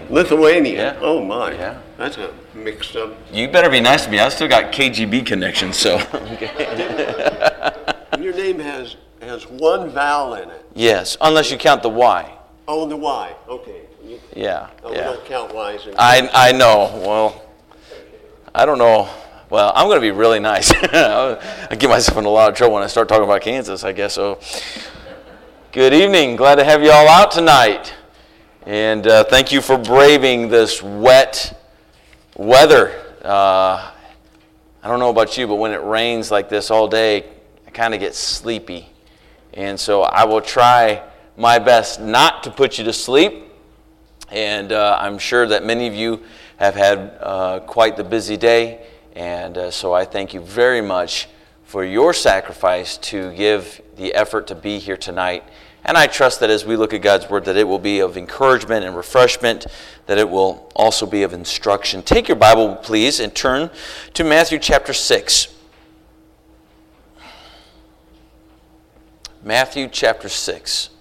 Lithuania. Yeah. Oh my. Yeah. That's a mixed up. You better be nice to me. I still got KGB connections, so. Your name has one vowel in it. Yes, unless you count the Y. Oh, the Y. Okay. Yeah. We don't count Y's. I know. Well, I don't know. Well, I'm going to be really nice. I get myself in a lot of trouble when I start talking about Kansas, I guess so. Good evening. Glad to have you all out tonight. And thank you for braving this wet weather. I don't know about you, but when it rains like this all day, I kind of get sleepy. And so I will try my best not to put you to sleep. And I'm sure that many of you have had quite the busy day. And so I thank you very much for your sacrifice to give the effort to be here tonight. And I trust that as we look at God's Word, that it will be of encouragement and refreshment, that it will also be of instruction. Take your Bible, please, and turn to Matthew chapter 6. Matthew chapter 6.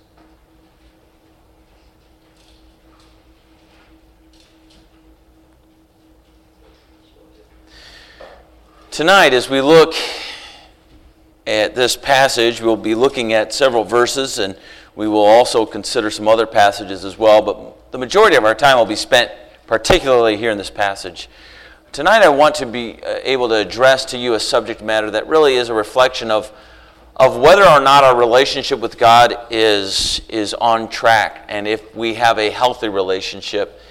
Tonight, as we look at this passage, we'll be looking at several verses, and we will also consider some other passages as well, but the majority of our time will be spent particularly here in this passage. Tonight, I want to be able to address to you a subject matter that really is a reflection of whether or not our relationship with God is on track, and if we have a healthy relationship.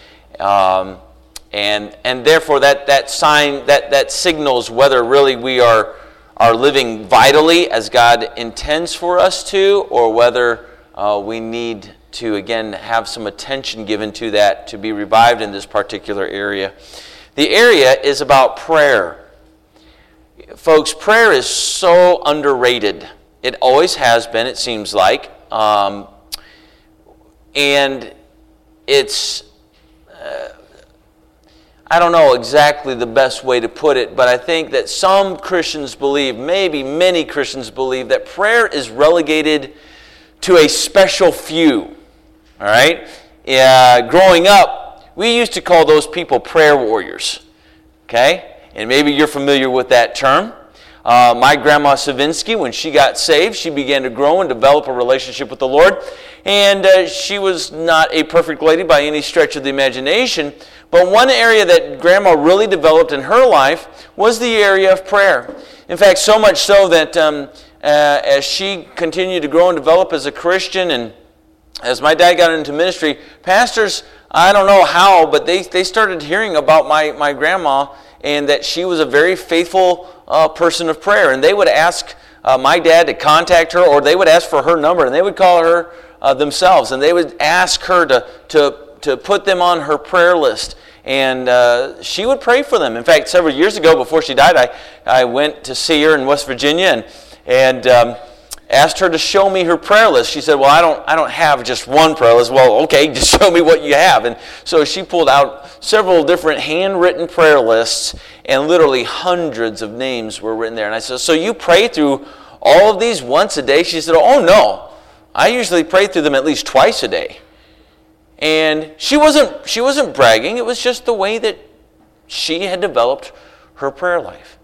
And therefore that sign that signals whether really we are living vitally as God intends for us to, or whether we need to again have some attention given to that to be revived in this particular area. The area is about prayer. Folks, prayer is so underrated. It always has been, it seems like. And it's I don't know exactly the best way to put it, but I think that some Christians believe, maybe many Christians believe, that prayer is relegated to a special few. All right? Growing up, we used to call those people prayer warriors. Okay? And maybe you're familiar with that term. My grandma Savinsky, when she got saved, she began to grow and develop a relationship with the Lord. And she was not a perfect lady by any stretch of the imagination. But one area that Grandma really developed in her life was the area of prayer. In fact, so much so that as she continued to grow and develop as a Christian, and as my dad got into ministry, pastors, I don't know how, but they started hearing about my grandma, and that she was a very faithful person of prayer. And they would ask my dad to contact her, or they would ask for her number, and they would call her themselves, and they would ask her to put them on her prayer list, and she would pray for them. In fact, several years ago, before she died, I went to see her in West Virginia and asked her to show me her prayer list. She said, "Well, I don't have just one prayer list." Well, okay, just show me what you have. And so she pulled out several different handwritten prayer lists, and literally hundreds of names were written there. And I said, "So you pray through all of these once a day?" She said, "Oh no, I usually pray through them at least twice a day." And she wasn't bragging. It was just the way that she had developed her prayer life.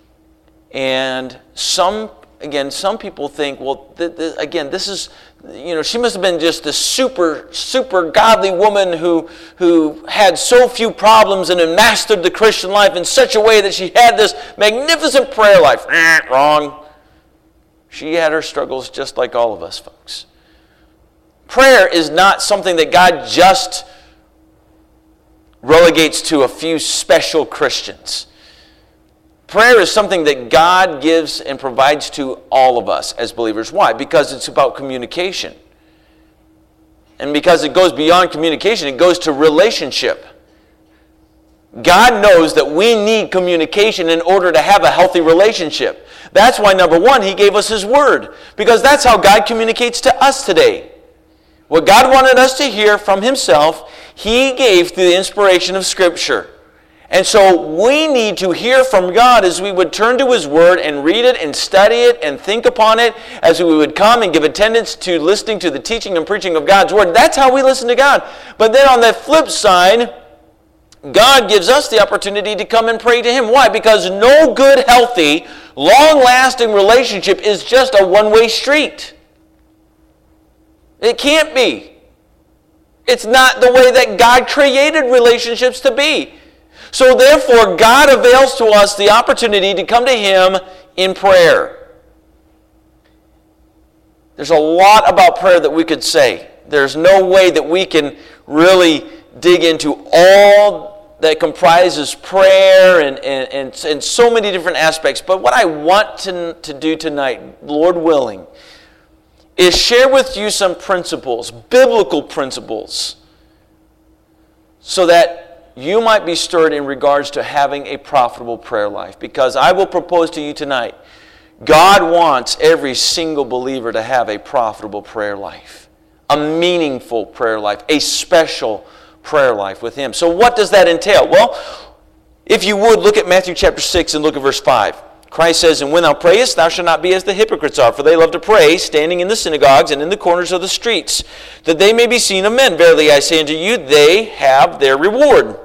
And some people think, well, this is, she must have been just a super godly woman who had so few problems and had mastered the Christian life in such a way that she had this magnificent prayer life. Wrong. She had her struggles just like all of us, folks. Prayer is not something that God just relegates to a few special Christians. Prayer is something that God gives and provides to all of us as believers. Why? Because it's about communication. And because it goes beyond communication, it goes to relationship. God knows that we need communication in order to have a healthy relationship. That's why, number one, He gave us His Word. Because that's how God communicates to us today. What God wanted us to hear from Himself, He gave through the inspiration of Scripture. And so we need to hear from God as we would turn to His Word and read it and study it and think upon it, as we would come and give attendance to listening to the teaching and preaching of God's Word. That's how we listen to God. But then on the flip side, God gives us the opportunity to come and pray to Him. Why? Because no good, healthy, long-lasting relationship is just a one-way street. It can't be. It's not the way that God created relationships to be. So therefore, God avails to us the opportunity to come to Him in prayer. There's a lot about prayer that we could say. There's no way that we can really dig into all that comprises prayer and so many different aspects. But what I want to do tonight, Lord willing, is share with you some principles, biblical principles, so that you might be stirred in regards to having a profitable prayer life. Because I will propose to you tonight, God wants every single believer to have a profitable prayer life, a meaningful prayer life, a special prayer life with Him. So what does that entail? Well, if you would, look at Matthew chapter 6 and look at verse 5. Christ says, "And when thou prayest, thou shalt not be as the hypocrites are, for they love to pray, standing in the synagogues and in the corners of the streets, that they may be seen of men. Verily I say unto you, they have their reward."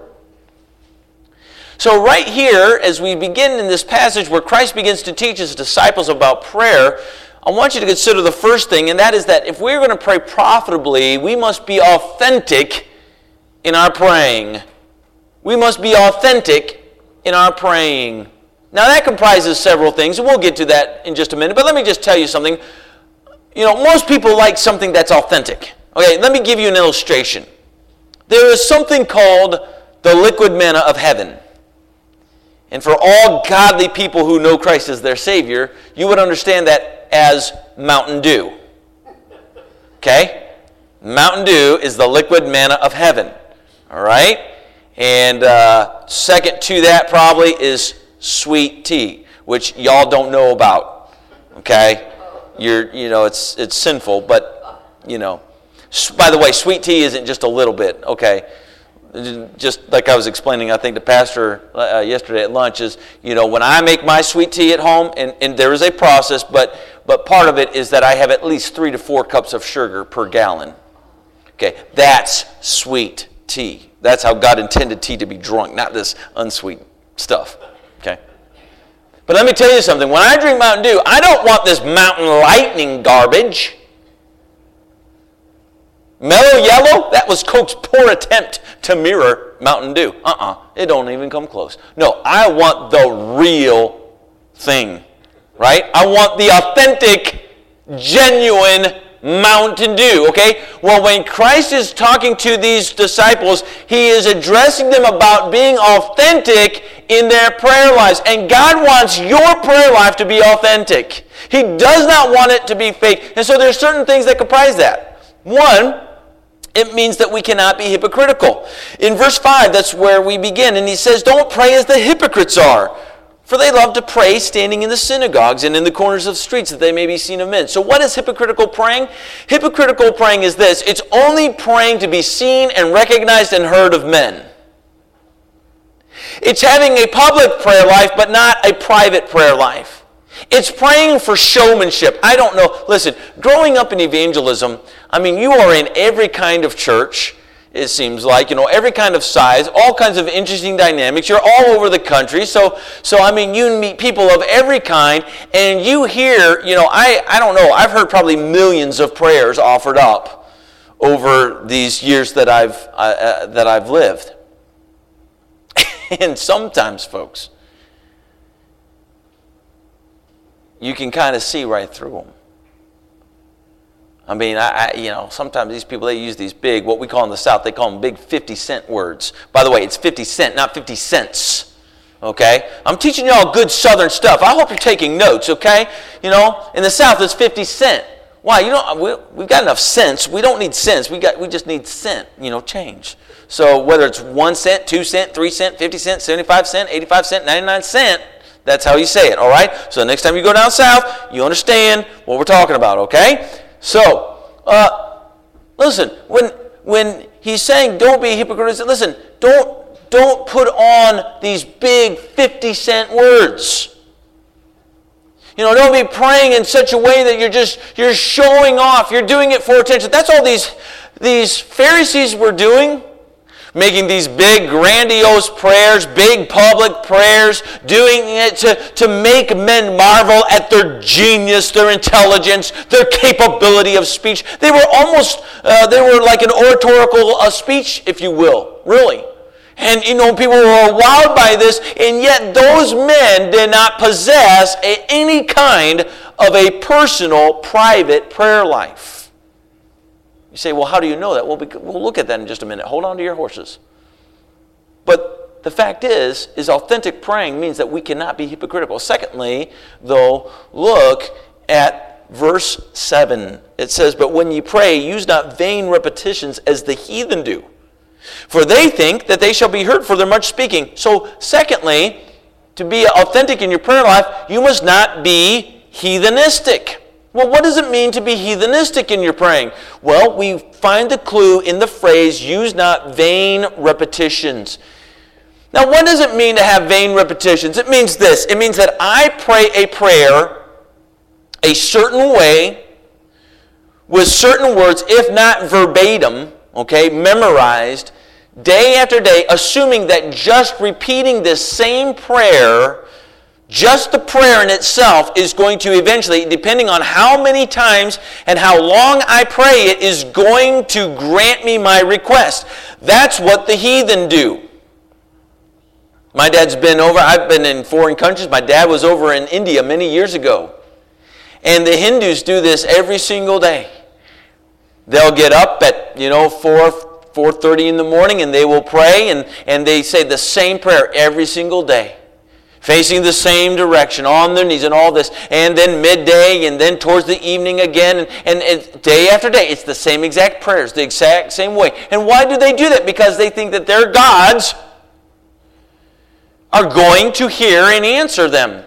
So right here, as we begin in this passage where Christ begins to teach His disciples about prayer, I want you to consider the first thing, and that is that if we're going to pray profitably, we must be authentic in our praying. We must be authentic in our praying. Now that comprises several things, and we'll get to that in just a minute, but let me just tell you something. You know, most people like something that's authentic. Okay, let me give you an illustration. There is something called the liquid manna of heaven. And for all godly people who know Christ as their Savior, you would understand that as Mountain Dew. Okay? Mountain Dew is the liquid manna of heaven. All right? And second to that probably is sweet tea, which y'all don't know about. Okay? It's sinful, but, By the way, sweet tea isn't just a little bit, okay? Just like I was explaining, I think the pastor yesterday at lunch is, when I make my sweet tea at home, and there is a process, but part of it is that I have at least 3 to 4 cups of sugar per gallon. Okay, that's sweet tea. That's how God intended tea to be drunk, not this unsweet stuff. Okay? But let me tell you something. When I drink Mountain Dew, I don't want this Mountain Lightning garbage. Mellow Yellow, that was Coke's poor attempt to mirror Mountain Dew. It don't even come close. No, I want the real thing, right? I want the authentic, genuine Mountain Dew, okay? Well, when Christ is talking to these disciples, He is addressing them about being authentic in their prayer lives. And God wants your prayer life to be authentic. He does not want it to be fake. And so there's certain things that comprise that. One, it means that we cannot be hypocritical. In verse 5, that's where we begin. And he says, "Don't pray as the hypocrites are, for they love to pray standing in the synagogues and in the corners of streets, that they may be seen of men." So what is hypocritical praying? Hypocritical praying is this. It's only praying to be seen and recognized and heard of men. It's having a public prayer life, but not a private prayer life. It's praying for showmanship. I don't know. Listen, growing up in evangelism, you are in every kind of church, it seems like, every kind of size, all kinds of interesting dynamics. You're all over the country. So you meet people of every kind, and you hear, I don't know, I've heard probably millions of prayers offered up over these years that I've lived. And sometimes, folks, you can kind of see right through them. Sometimes these people, they use these big, what we call in the South, they call them big 50-cent words. By the way, it's 50 cent, not 50 cents. Okay? I'm teaching you all good Southern stuff. I hope you're taking notes, okay? In the South, it's 50 cent. Why? We've got enough cents. We don't need cents. We just need cent, change. So whether it's 1 cent, 2 cent, 3 cent, 50 cent, 75 cent, 85 cent, 99 cent, that's how you say it, all right? So the next time you go down south, you understand what we're talking about, okay? So, listen, when he's saying don't be hypocrites, listen, don't don't put on these big 50-cent words. Don't be praying in such a way that you're showing off. You're doing it for attention. That's all these Pharisees were doing. Making these big, grandiose prayers, big public prayers, doing it to make men marvel at their genius, their intelligence, their capability of speech. They were like an oratorical speech, if you will, really. And, people were wowed by this, and yet those men did not possess any kind of a personal, private prayer life. You say, well, how do you know that? Well, we'll look at that in just a minute. Hold on to your horses. But the fact is authentic praying means that we cannot be hypocritical. Secondly, though, look at verse 7. It says, but when you pray, use not vain repetitions as the heathen do. For they think that they shall be heard for their much speaking. So, secondly, to be authentic in your prayer life, you must not be heathenistic. Well, what does it mean to be heathenistic in your praying? Well, we find the clue in the phrase, use not vain repetitions. Now, what does it mean to have vain repetitions? It means this. It means that I pray a prayer a certain way, with certain words, if not verbatim, memorized, day after day, assuming that just repeating this same prayer, just the prayer in itself is going to eventually, depending on how many times and how long I pray it, is going to grant me my request. That's what the heathen do. My dad's been over, I've been in foreign countries. My dad was over in India many years ago. And the Hindus do this every single day. They'll get up at, 4:30 in the morning, and they will pray, and they say the same prayer every single day. Facing the same direction, on their knees and all this. And then midday, and then towards the evening again. And day after day, it's the same exact prayers, the exact same way. And why do they do that? Because they think that their gods are going to hear and answer them.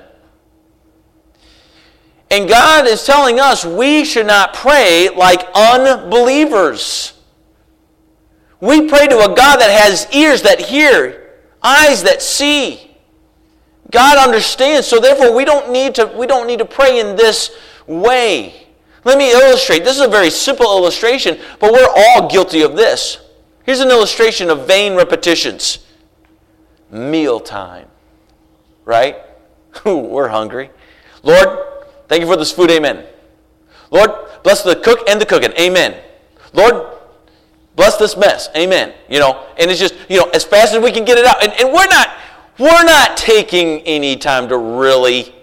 And God is telling us we should not pray like unbelievers. We pray to a God that has ears that hear, eyes that see. God understands, so therefore we don't need to pray in this way. Let me illustrate. This is a very simple illustration, but we're all guilty of this. Here's an illustration of vain repetitions. Mealtime. Right? We're hungry. Lord, thank you for this food, amen. Lord, bless the cook and the cooking, amen. Lord, bless this mess, amen. And it's just, as fast as we can get it out. And we're not taking any time to really,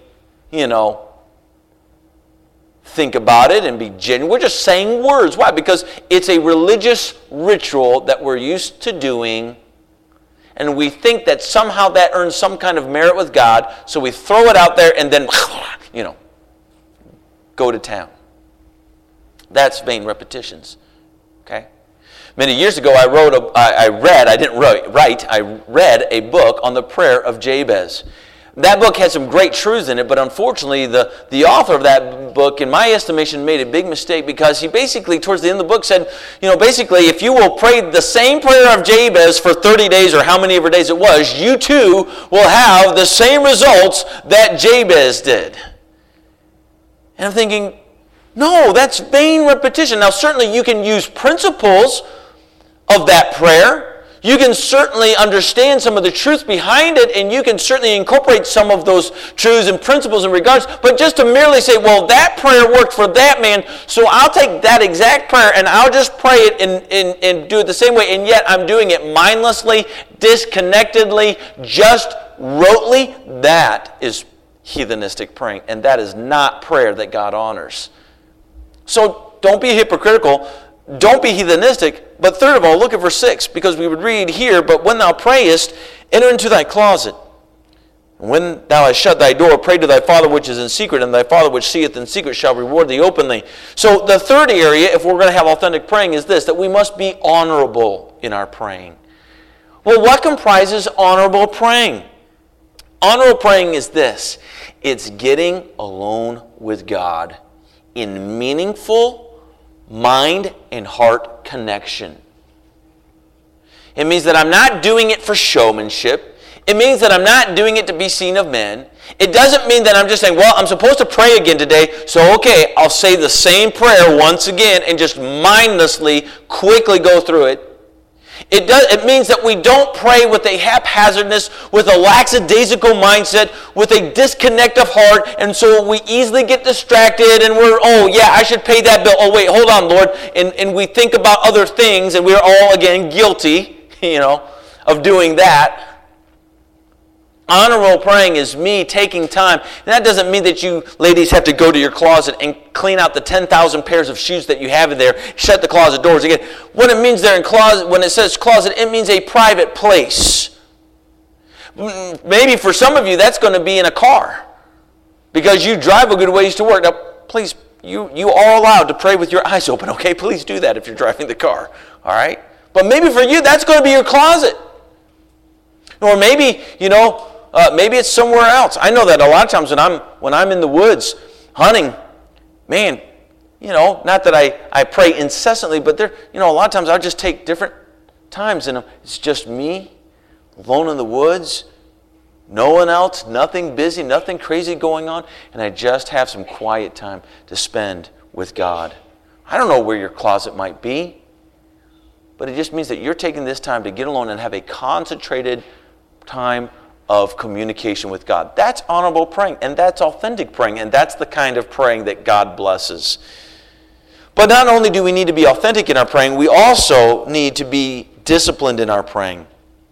think about it and be genuine. We're just saying words. Why? Because it's a religious ritual that we're used to doing, and we think that somehow that earns some kind of merit with God, so we throw it out there and then, go to town. That's vain repetitions. Okay? Many years ago, I read a book on the prayer of Jabez. That book had some great truths in it, but unfortunately, the author of that book, in my estimation, made a big mistake because he basically, towards the end of the book, said, basically, if you will pray the same prayer of Jabez for 30 days or how many ever days it was, you too will have the same results that Jabez did. And I'm thinking, no, that's vain repetition. Now, certainly you can use principles of that prayer. You can certainly understand some of the truth behind it, and you can certainly incorporate some of those truths and principles in regards, but just to merely say, well, that prayer worked for that man, so I'll take that exact prayer and I'll just pray it and do it the same way, and yet I'm doing it mindlessly, disconnectedly, just rotely, that is heathenistic praying, and that is not prayer that God honors. So don't be hypocritical. Don't be heathenistic. But third of all, look at verse 6, because we would read here, but when thou prayest, enter into thy closet. And when thou hast shut thy door, pray to thy Father which is in secret, and thy Father which seeth in secret shall reward thee openly. So the third area, if we're going to have authentic praying, is this, that we must be honorable in our praying. Well, what comprises honorable praying? Honorable praying is this. It's getting alone with God in meaningful mind and heart connection. It means that I'm not doing it for showmanship. It means that I'm not doing it to be seen of men. It doesn't mean that I'm just saying, well, I'm supposed to pray again today, so okay, I'll say the same prayer once again and just mindlessly, quickly go through it. It means that we don't pray with a haphazardness, with a lackadaisical mindset, with a disconnect of heart, and so we easily get distracted and we're, oh yeah, I should pay that bill. Oh wait, hold on, Lord. And we think about other things, and we're all, again, guilty, of doing that. Honorable praying is me taking time. And that doesn't mean that you ladies have to go to your closet and clean out the 10,000 pairs of shoes that you have in there, shut the closet doors again. What it means there in closet, when it says closet, it means a private place. Maybe for some of you that's going to be in a car because you drive a good ways to work. Now, please, you are allowed to pray with your eyes open, okay? Please do that if you're driving the car, all right? But maybe for you, that's going to be your closet. Or maybe, maybe it's somewhere else. I know that a lot of times when I'm in the woods hunting, man, not that I pray incessantly, but there, a lot of times I'll just take different times and it's just me, alone in the woods, no one else, nothing busy, nothing crazy going on, and I just have some quiet time to spend with God. I don't know where your closet might be, but it just means that you're taking this time to get alone and have a concentrated time of communication with God. That's honorable praying, and that's authentic praying, and that's the kind of praying that God blesses. But not only do we need to be authentic in our praying, we also need to be disciplined in our praying.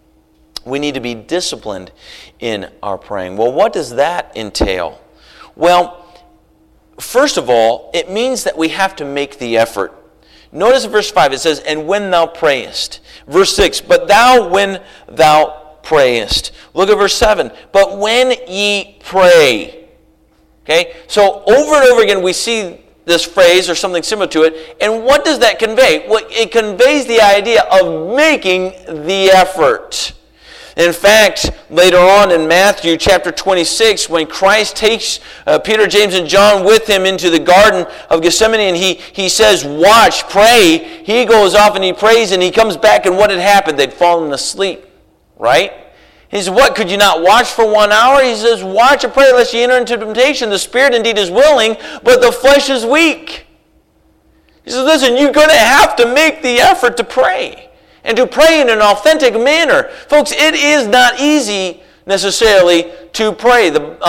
We need to be disciplined in our praying. Well, what does that entail? Well, first of all, it means that we have to make the effort. Notice in verse 5 it says, and when thou prayest. Verse 6, but thou when thou prayest. Look at verse 7, but when ye pray. Okay, so over and over again we see this phrase or something similar to it, and what does that convey? Well, it conveys the idea of making the effort. In fact, later on in Matthew chapter 26, when Christ takes Peter, James, and John with him into the Garden of Gethsemane, and he says, watch, pray, he goes off and he prays, and he comes back, and what had happened? They'd fallen asleep, right? He says, what, could you not watch for 1 hour? He says, watch and pray lest ye enter into temptation. The spirit indeed is willing, but the flesh is weak. He says, listen, you're going to have to make the effort to pray. And to pray in an authentic manner. Folks, it is not easy necessarily to pray.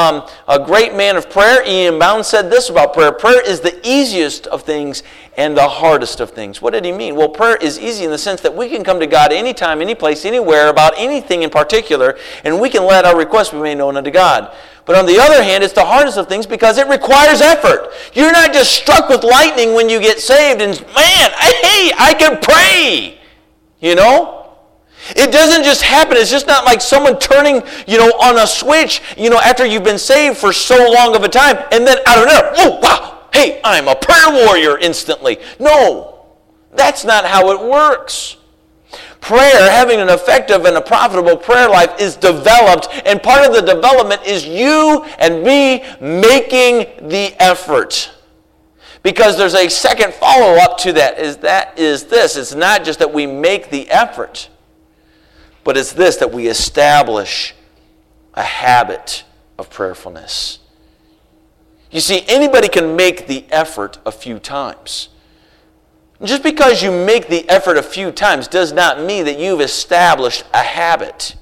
A great man of prayer, E.M. Bounds, said this about prayer. Prayer is the easiest of things and the hardest of things. What did he mean? Well, prayer is easy in the sense that we can come to God anytime, any place, anywhere, about anything in particular, and we can let our requests be made known unto God. But on the other hand, it's the hardest of things because it requires effort. You're not just struck with lightning when you get saved and, man, hey, I can pray. It doesn't just happen. It's just not like someone turning, on a switch, after you've been saved for so long of a time, and then out of nowhere, oh, wow, hey, I'm a prayer warrior instantly. No, that's not how it works. Prayer, having an effective and a profitable prayer life, is developed, and part of the development is you and me making the effort. Because there's a second follow-up to that is this. It's not just that we make the effort, but it's this, that we establish a habit of prayerfulness. You see, anybody can make the effort a few times. Just because you make the effort a few times does not mean that you've established a habit.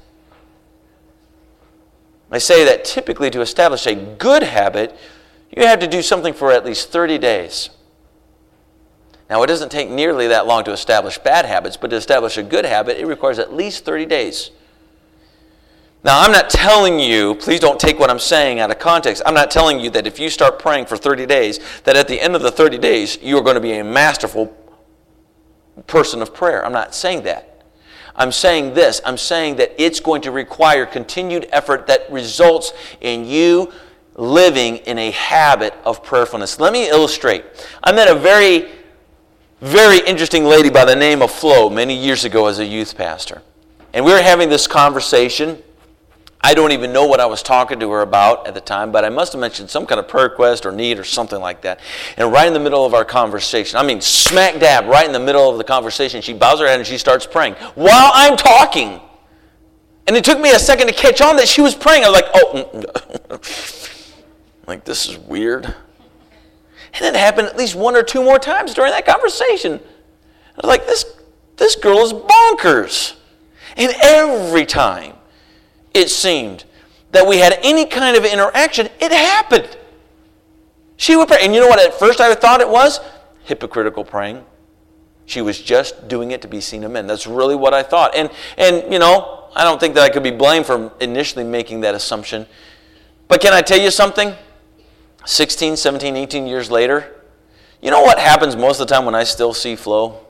I say that typically to establish a good habit, you have to do something for at least 30 days. Now, it doesn't take nearly that long to establish bad habits, but to establish a good habit, it requires at least 30 days. Now, I'm not telling you, please don't take what I'm saying out of context. I'm not telling you that if you start praying for 30 days, that at the end of the 30 days, you are going to be a masterful person of prayer. I'm not saying that. I'm saying this. I'm saying that it's going to require continued effort that results in you living in a habit of prayerfulness. Let me illustrate. I met a very, very interesting lady by the name of Flo many years ago as a youth pastor. And we were having this conversation, I don't even know what I was talking to her about at the time, but I must have mentioned some kind of prayer request or need or something like that. And right in the middle of our conversation, I mean smack dab, right in the middle of the conversation, she bows her head and she starts praying while I'm talking. And it took me a second to catch on that she was praying. I was like, oh, like this is weird. And it happened at least one or two more times during that conversation. I was like, this girl is bonkers. And every time it seemed that we had any kind of interaction, it happened. She would pray. And you know what at first I thought it was? Hypocritical praying. She was just doing it to be seen of men. That's really what I thought. And you know, I don't think that I could be blamed for initially making that assumption. But can I tell you something? 16, 17, 18 years later, you know what happens most of the time when I still see Flo?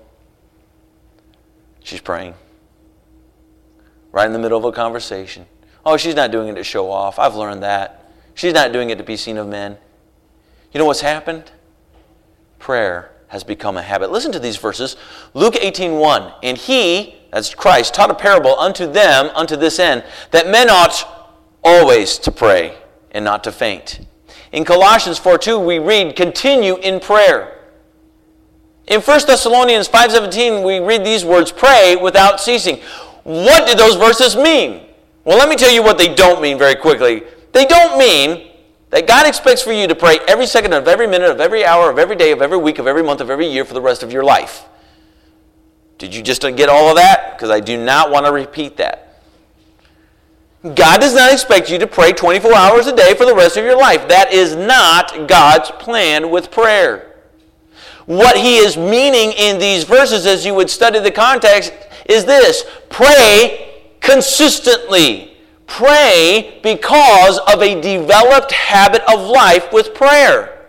She's praying. Right in the middle of a conversation. Oh, she's not doing it to show off. I've learned that. She's not doing it to be seen of men. You know what's happened? Prayer has become a habit. Listen to these verses. Luke 18:1. And he, that's Christ, taught a parable unto them, unto this end, that men ought always to pray and not to faint. In Colossians 4:2, we read, continue in prayer. In 1 Thessalonians 5:17, we read these words, pray without ceasing. What did those verses mean? Well, let me tell you what they don't mean very quickly. They don't mean that God expects for you to pray every second of every minute of every hour of every day of every week of every month of every year for the rest of your life. Did you just get all of that? Because I do not want to repeat that. God does not expect you to pray 24 hours a day for the rest of your life. That is not God's plan with prayer. What he is meaning in these verses as you would study the context is this: pray consistently. Pray because of a developed habit of life with prayer.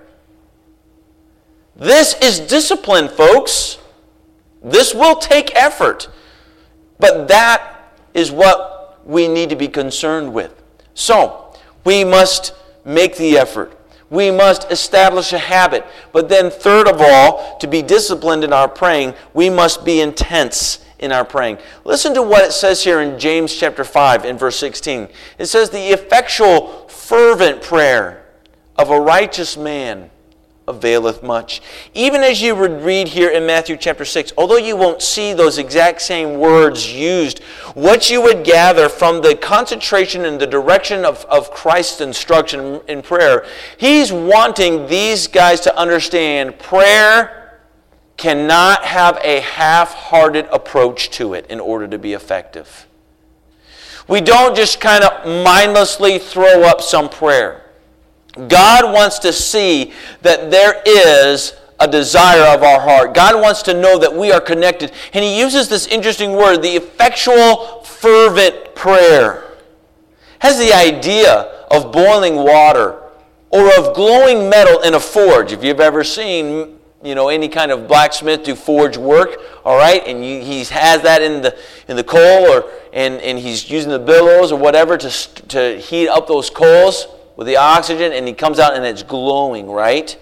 This is discipline, folks. This will take effort. But that is what we need to be concerned with. So, we must make the effort. We must establish a habit. But then third of all, to be disciplined in our praying, we must be intense in our praying. Listen to what it says here in James chapter 5 in verse 16. It says, the effectual fervent prayer of a righteous man availeth much. Even as you would read here in Matthew chapter 6, although you won't see those exact same words used, what you would gather from the concentration and the direction of Christ's instruction in prayer, he's wanting these guys to understand prayer cannot have a half-hearted approach to it in order to be effective. We don't just kind of mindlessly throw up some prayer. God wants to see that there is a desire of our heart. God wants to know that we are connected. And he uses this interesting word, the effectual fervent prayer. Has the idea of boiling water or of glowing metal in a forge. If you've ever seen any kind of blacksmith do forge work, all right, and he has that in the coal, and he's using the billows or whatever to heat up those coals with the oxygen, and he comes out and it's glowing, right?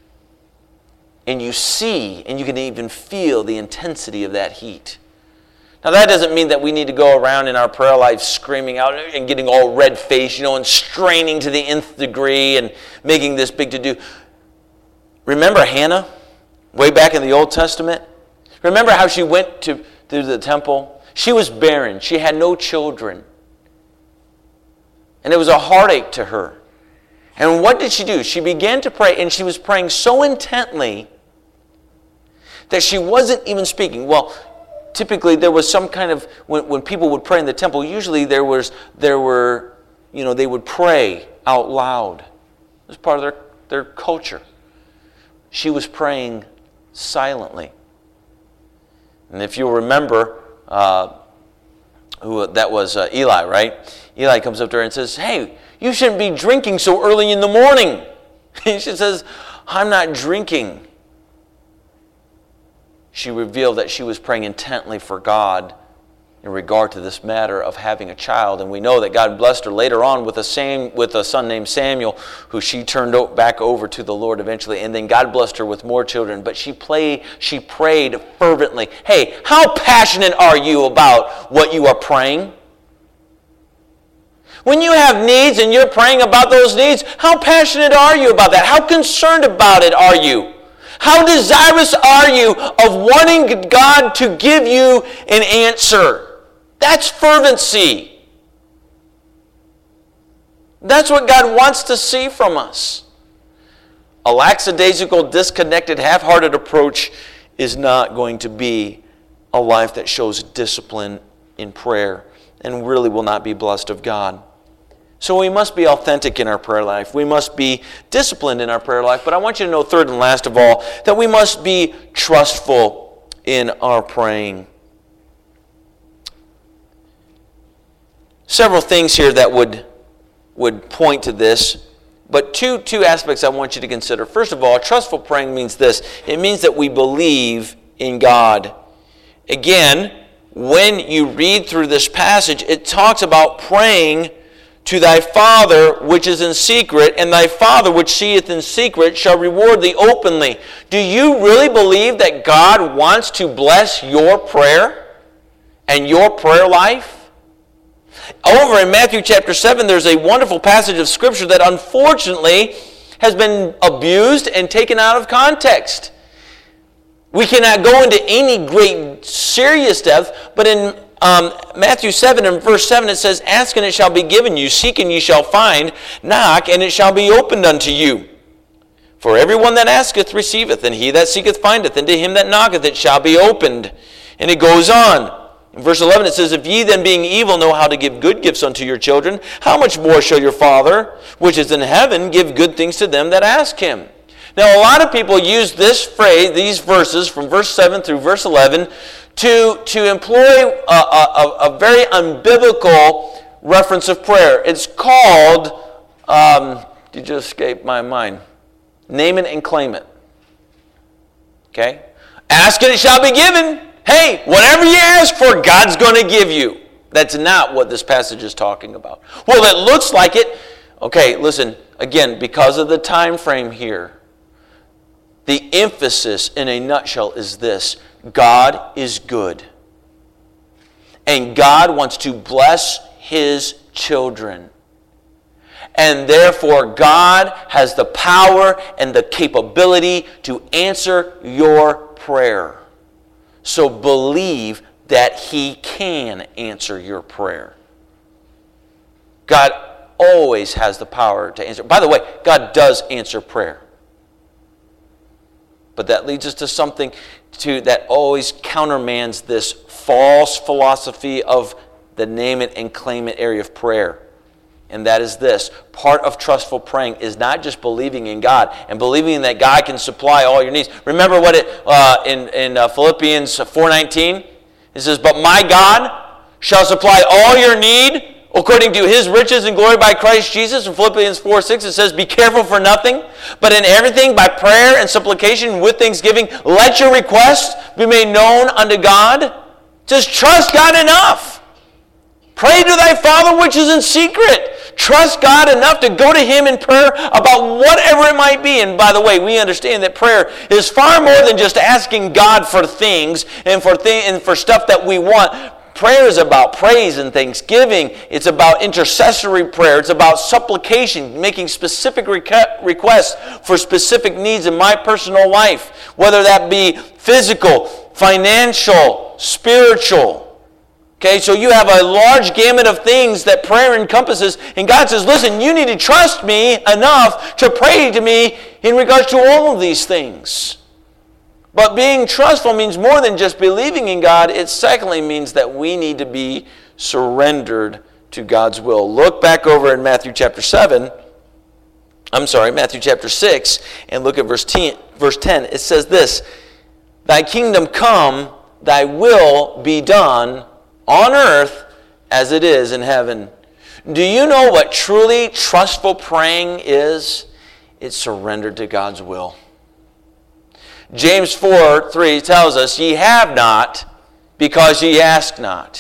And you see, and you can even feel the intensity of that heat. Now that doesn't mean that we need to go around in our prayer life screaming out and getting all red-faced, and straining to the nth degree and making this big to-do. Remember Hannah, way back in the Old Testament? Remember how she went through the temple? She was barren. She had no children. And it was a heartache to her. And what did she do? She began to pray, and she was praying so intently that she wasn't even speaking. Well, typically there was some kind of, when people would pray in the temple, usually they would pray out loud. It was part of their culture. She was praying silently. And if you'll remember, that was Eli, right? Eli comes up to her and says, hey, you shouldn't be drinking so early in the morning. She says, I'm not drinking. She revealed that she was praying intently for God in regard to this matter of having a child. And we know that God blessed her later on with a son named Samuel, who she turned back over to the Lord eventually. And then God blessed her with more children. But she prayed fervently. Hey, how passionate are you about what you are praying? When you have needs and you're praying about those needs, how passionate are you about that? How concerned about it are you? How desirous are you of wanting God to give you an answer? That's fervency. That's what God wants to see from us. A lackadaisical, disconnected, half-hearted approach is not going to be a life that shows discipline in prayer and really will not be blessed of God. So we must be authentic in our prayer life. We must be disciplined in our prayer life. But I want you to know, third and last of all, that we must be trustful in our praying. Several things here that would point to this. But two aspects I want you to consider. First of all, trustful praying means this. It means that we believe in God. Again, when you read through this passage, it talks about praying to thy Father which is in secret, and thy Father which seeth in secret shall reward thee openly. Do you really believe that God wants to bless your prayer and your prayer life? Over in Matthew chapter 7, there's a wonderful passage of Scripture that unfortunately has been abused and taken out of context. We cannot go into any great serious depth, but in Matthew 7 and verse 7 it says, ask and it shall be given you, seek and ye shall find, knock and it shall be opened unto you. For everyone that asketh receiveth, and he that seeketh findeth, and to him that knocketh it shall be opened. And it goes on. In verse 11 it says, if ye then being evil know how to give good gifts unto your children, how much more shall your Father which is in heaven give good things to them that ask him? Now a lot of people use this phrase, these verses from verse 7 through verse 11 to employ a very unbiblical reference of prayer. It's called, you just escaped my mind, name it and claim it. Okay? Ask and it shall be given. Hey, whatever you ask for, God's going to give you. That's not what this passage is talking about. Well, it looks like it. Okay, listen, again, because of the time frame here, the emphasis in a nutshell is this. God is good. And God wants to bless His children. And therefore, God has the power and the capability to answer your prayer. So believe that He can answer your prayer. God always has the power to answer. By the way, God does answer prayer. But that leads us to something that always countermands this false philosophy of the name it and claim it area of prayer. And that is this. Part of trustful praying is not just believing in God and believing that God can supply all your needs. Remember what in Philippians 4:19? It says, but my God shall supply all your need according to His riches and glory by Christ Jesus. In Philippians 4:6 it says, be careful for nothing, but in everything by prayer and supplication with thanksgiving, let your requests be made known unto God. Just trust God enough. Pray to thy Father which is in secret. Trust God enough to go to Him in prayer about whatever it might be. And by the way, we understand that prayer is far more than just asking God for things and for stuff that we want. Prayer is about praise and thanksgiving. It's about intercessory prayer. It's about supplication, making specific requests for specific needs in my personal life, whether that be physical, financial, spiritual. Okay, so you have a large gamut of things that prayer encompasses, and God says, listen, you need to trust me enough to pray to me in regards to all of these things. But being trustful means more than just believing in God. It secondly means that we need to be surrendered to God's will. Look back over in Matthew chapter 6, and look at verse 10. It says this, thy kingdom come, thy will be done on earth as it is in heaven. Do you know what truly trustful praying is? It's surrendered to God's will. James 4:3 tells us, ye have not because ye ask not.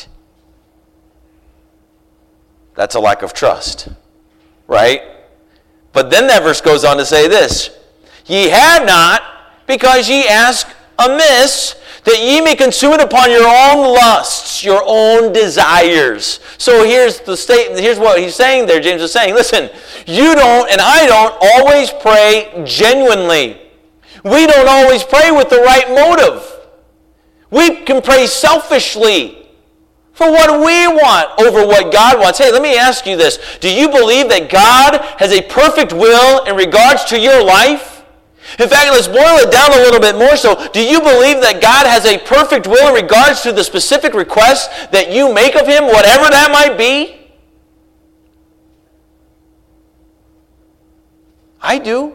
That's a lack of trust, right? But then that verse goes on to say this, ye have not because ye ask amiss that ye may consume it upon your own lusts, your own desires. So here's the statement. Here's what he's saying there. James is saying, listen, you don't and I don't always pray genuinely. We don't always pray with the right motive. We can pray selfishly for what we want over what God wants. Hey, let me ask you this. Do you believe that God has a perfect will in regards to your life? In fact, let's boil it down a little bit more so. Do you believe that God has a perfect will in regards to the specific requests that you make of Him, whatever that might be? I do.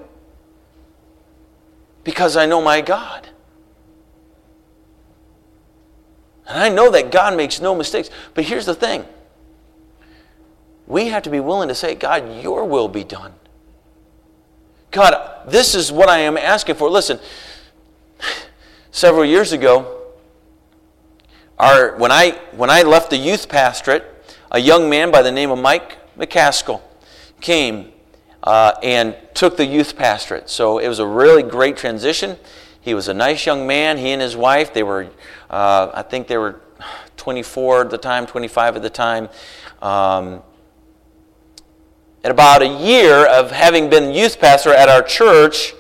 Because I know my God. And I know that God makes no mistakes. But here's the thing. We have to be willing to say, God, your will be done. God, this is what I am asking for. Listen, several years ago, when I left the youth pastorate, a young man by the name of Mike McCaskill came and took the youth pastorate. So it was a really great transition. He was a nice young man. He and his wife, they were, I think they were 24 at the time, 25 at the time. At about a year of having been youth pastor at our church,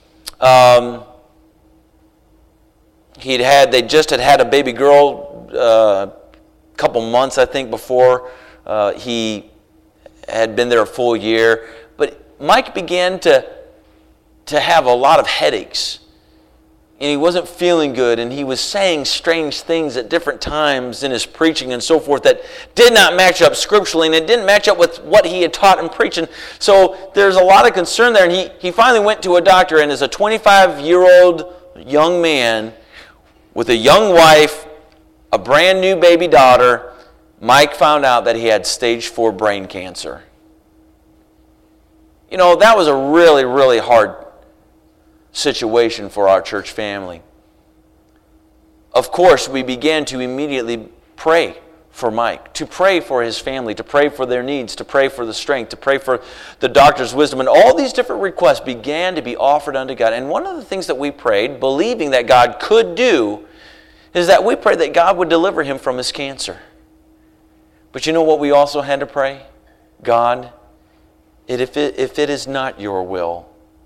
they just had a baby girl a couple months, I think, before he had been there a full year. But Mike began to have a lot of headaches. And he wasn't feeling good, and he was saying strange things at different times in his preaching and so forth that did not match up scripturally, and it didn't match up with what he had taught and preached. And so there's a lot of concern there, and he finally went to a doctor, and as a 25-year-old young man with a young wife, a brand new baby daughter, Mike found out that he had stage 4 brain cancer. You know, that was a really, really hard situation for our church family. Of course, we began to immediately pray for Mike, to pray for his family, to pray for their needs, to pray for the strength, to pray for the doctor's wisdom, and all these different requests began to be offered unto God. And one of the things that we prayed, believing that God could do, is that we prayed that God would deliver him from his cancer. But you know what we also had to pray? God, if it is not your will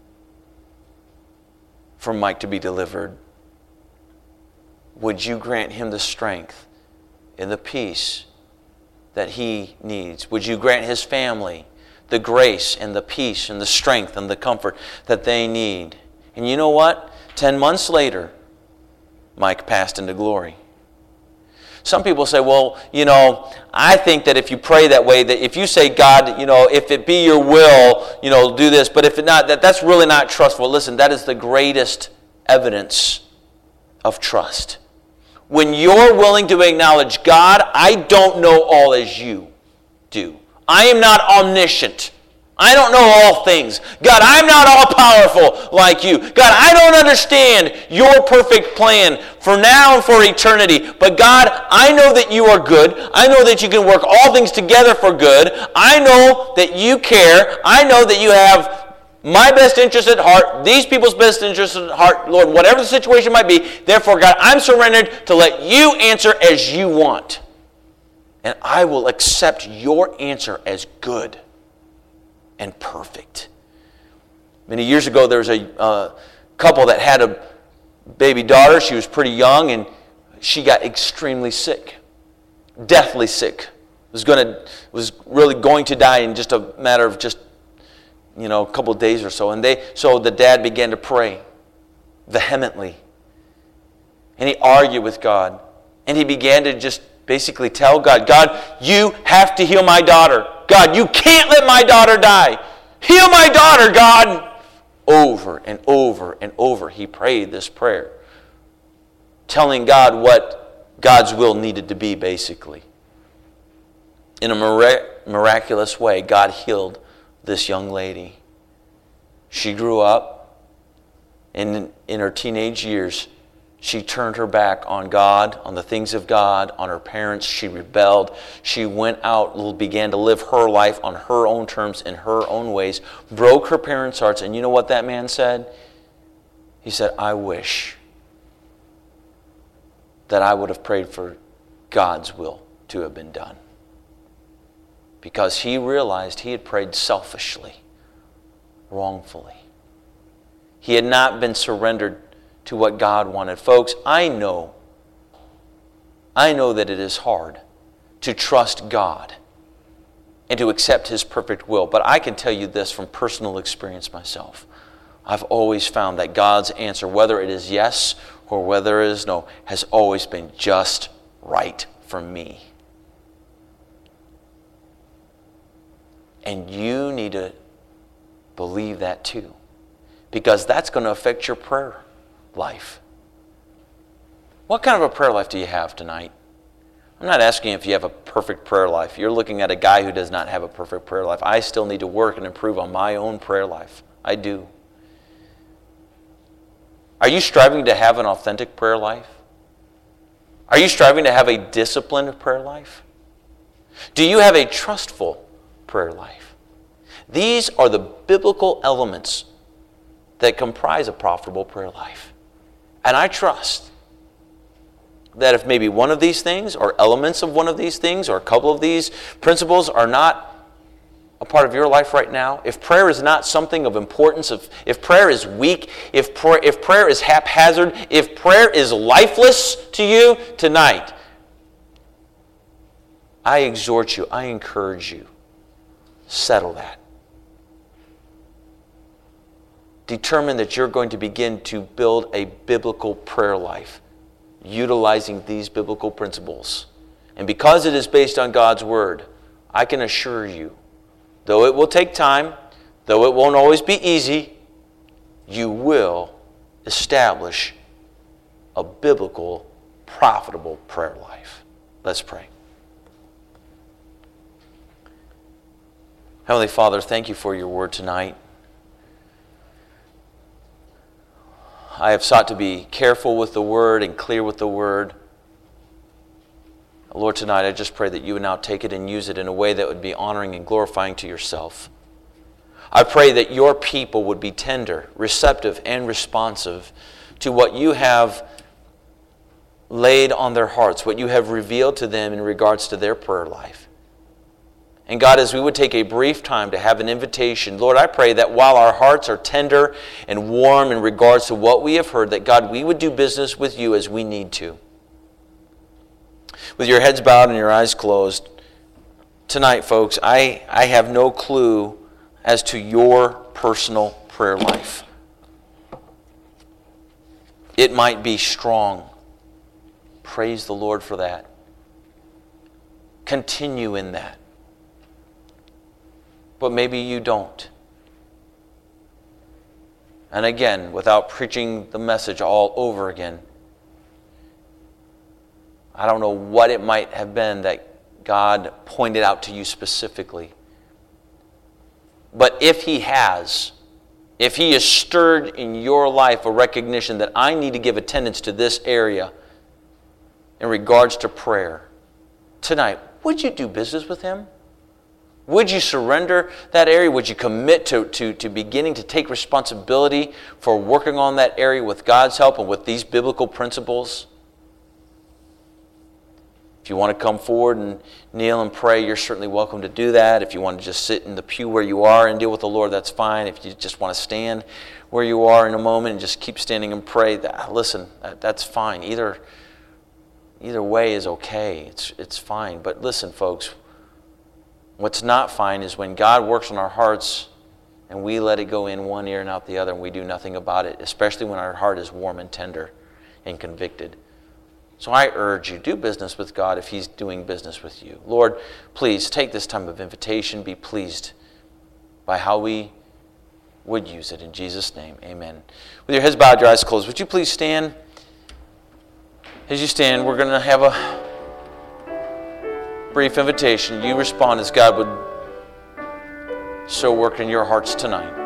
for Mike to be delivered, would you grant him the strength and the peace that he needs? Would you grant his family the grace and the peace and the strength and the comfort that they need? And you know what? 10 months later, Mike passed into glory. Some people say, well, you know, I think that if you pray that way, that if you say, God, you know, if it be your will, you know, do this, but if it not, that's really not trustful. Listen, that is the greatest evidence of trust. When you're willing to acknowledge, God, I don't know all as you do. I am not omniscient. I don't know all things. God, I'm not all powerful like you. God, I don't understand your perfect plan for now and for eternity. But God, I know that you are good. I know that you can work all things together for good. I know that you care. I know that you have my best interest at heart, these people's best interest at heart, Lord, whatever the situation might be. Therefore, God, I'm surrendered to let you answer as you want. And I will accept your answer as good and perfect. Many years ago, there was a couple that had a baby daughter. She was pretty young, and she got extremely sick, deathly sick. Was really going to die in just a matter of just, you know, a couple of days or so. And so the dad began to pray vehemently, and he argued with God, and he began to just basically tell God, God, you have to heal my daughter. God, you can't let my daughter die. Heal my daughter, God. Over and over and over, he prayed this prayer, telling God what God's will needed to be, basically. In a miraculous way, God healed this young lady. She grew up, and in her teenage years, she turned her back on God, on the things of God, on her parents. She rebelled. She went out, began to live her life on her own terms, in her own ways, broke her parents' hearts. And you know what that man said? He said, I wish that I would have prayed for God's will to have been done. Because he realized he had prayed selfishly, wrongfully. He had not been surrendered to what God wanted. Folks, I know that it is hard to trust God and to accept his perfect will. But I can tell you this from personal experience myself. I've always found that God's answer, whether it is yes or whether it is no, has always been just right for me. And you need to believe that too, because that's going to affect your prayer life. What kind of a prayer life do you have tonight? I'm not asking if you have a perfect prayer life. You're looking at a guy who does not have a perfect prayer life. I still need to work and improve on my own prayer life. I do. Are you striving to have an authentic prayer life? Are you striving to have a disciplined prayer life? Do you have a trustful prayer life? These are the biblical elements that comprise a profitable prayer life. And I trust that if maybe one of these things or elements of one of these things or a couple of these principles are not a part of your life right now, if prayer is not something of importance, if prayer is weak, if prayer is haphazard, if prayer is lifeless to you tonight, I exhort you, I encourage you, settle that. Determine that you're going to begin to build a biblical prayer life, utilizing these biblical principles. And because it is based on God's Word, I can assure you, though it will take time, though it won't always be easy, you will establish a biblical, profitable prayer life. Let's pray. Heavenly Father, thank you for your word tonight. I have sought to be careful with the word and clear with the word. Lord, tonight I just pray that you would now take it and use it in a way that would be honoring and glorifying to yourself. I pray that your people would be tender, receptive, and responsive to what you have laid on their hearts, what you have revealed to them in regards to their prayer life. And God, as we would take a brief time to have an invitation, Lord, I pray that while our hearts are tender and warm in regards to what we have heard, that God, we would do business with you as we need to. With your heads bowed and your eyes closed, tonight, folks, I have no clue as to your personal prayer life. It might be strong. Praise the Lord for that. Continue in that. But maybe you don't. And again, without preaching the message all over again, I don't know what it might have been that God pointed out to you specifically. But if He has stirred in your life a recognition that I need to give attendance to this area in regards to prayer, tonight, would you do business with Him? Would you surrender that area? Would you commit to beginning to take responsibility for working on that area with God's help and with these biblical principles? If you want to come forward and kneel and pray, you're certainly welcome to do that. If you want to just sit in the pew where you are and deal with the Lord, that's fine. If you just want to stand where you are in a moment and just keep standing and pray, that's fine. Either way is okay. It's fine. But listen, folks, what's not fine is when God works on our hearts and we let it go in one ear and out the other and we do nothing about it, especially when our heart is warm and tender and convicted. So I urge you, do business with God if He's doing business with you. Lord, please take this time of invitation. Be pleased by how we would use it. In Jesus' name, amen. With your heads bowed, your eyes closed, would you please stand? As you stand, we're going to have a brief invitation. You respond as God would so work in your hearts tonight.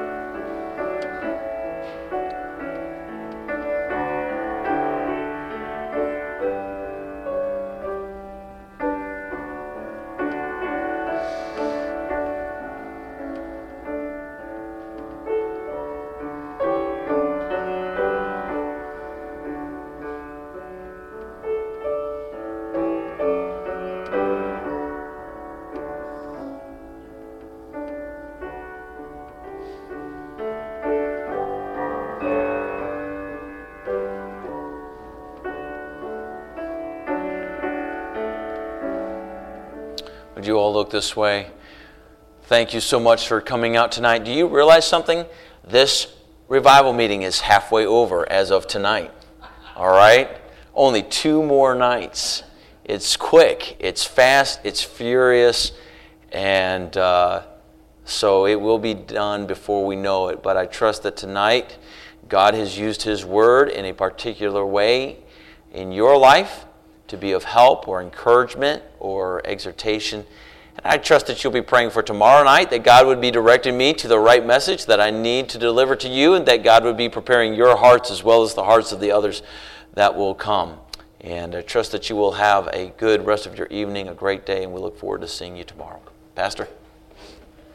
you all look this way? Thank you so much for coming out tonight. Do you realize something? This revival meeting is halfway over as of tonight. All right? Only 2 more nights. It's quick, it's fast, it's furious, and so it will be done before we know it. But I trust that tonight God has used His Word in a particular way in your life to be of help or encouragement or exhortation. And I trust that you'll be praying for tomorrow night, that God would be directing me to the right message that I need to deliver to you, and that God would be preparing your hearts as well as the hearts of the others that will come. And I trust that you will have a good rest of your evening, a great day, and we look forward to seeing you tomorrow. Pastor?